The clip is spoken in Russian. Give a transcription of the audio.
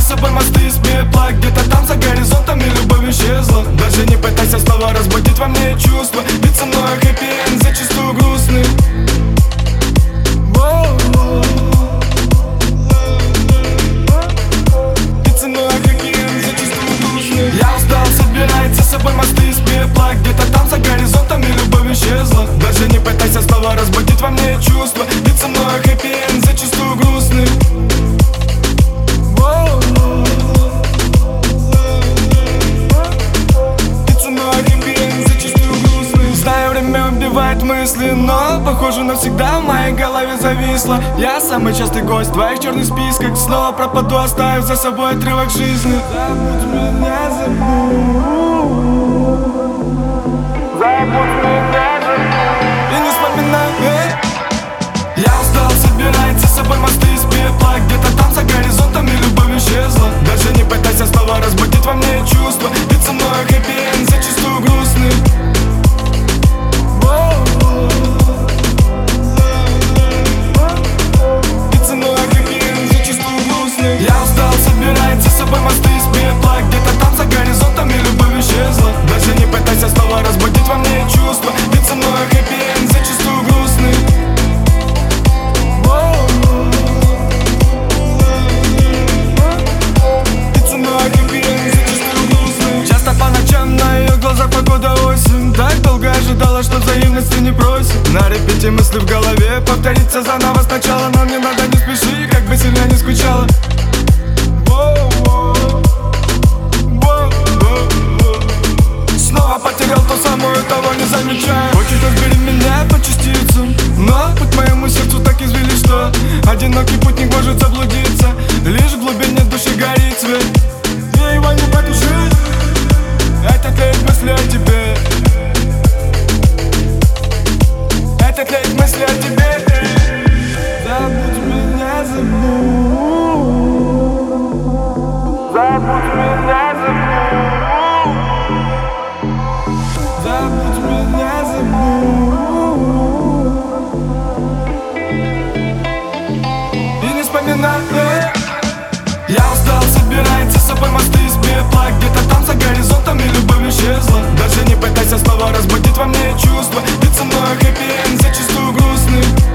собой мосты из пепла. Где-то там за горизонтами любовь исчезла. Даже не пытайся снова разбудить во мне чувства, ведь со мной хэппи-энд зачастую грустный. Ведь со мной хэппи-энд зачастую грустный. Я устал, собирать за собой мосты из пепла. Где-то там за горизонтами любовь исчезла. Даже не пытайся снова разбудить во мне чувства, ведь со мной хэппи-энд зачастую грустный. Убивает мысли, но, похоже, навсегда в моей голове зависло. Я самый частый гость в твоих черных списках. Снова пропаду, оставив за собой отрывок жизни. Забудь меня, забудь. Забудь меня, забудь. И не вспоминай. Я устал, собирать за собой мосты из пепла. Где-то там за горизонтами любовь исчезла. Даже не пытайся снова разбудить во мне чувства, ведь со мной хэппи-энд зачастую грустный. Я устал, собирать за собой мосты из пепла. Где-то там за горизонтами любовь исчезла. Даже не пытайся снова разбудить во мне чувства, ведь со мной хэппи-энд зачастую грустный. Ведь со мной хэппи-энд зачастую грустный. Часто по ночам на ее глазах погода осень. Так долго ожидала, что взаимности не просит. На репите мысли в голове, повториться заново сначала. Но мне надо, не спеши, как бы сильно не скучала. Снова потерял ту самую, того не замечаю. Хочет разбери меня по частицам, но путь моему сердцу так извели, что одинокий путник может заблудиться. Лишь в глубине души горит свет, и его не потушить. Это тлеет мысли о тебе. Это тлеет мысли о тебе. Забудь меня, забудь. Забудь меня, забудь. Забудь меня, забудь. И не вспоминай. Я устал, собирать за собой мосты из пепла. Где-то там за горизонтами любовь исчезла. Даже не пытайся снова разбудить во мне чувства, ведь со мной хэппи-энд зачастую грустный.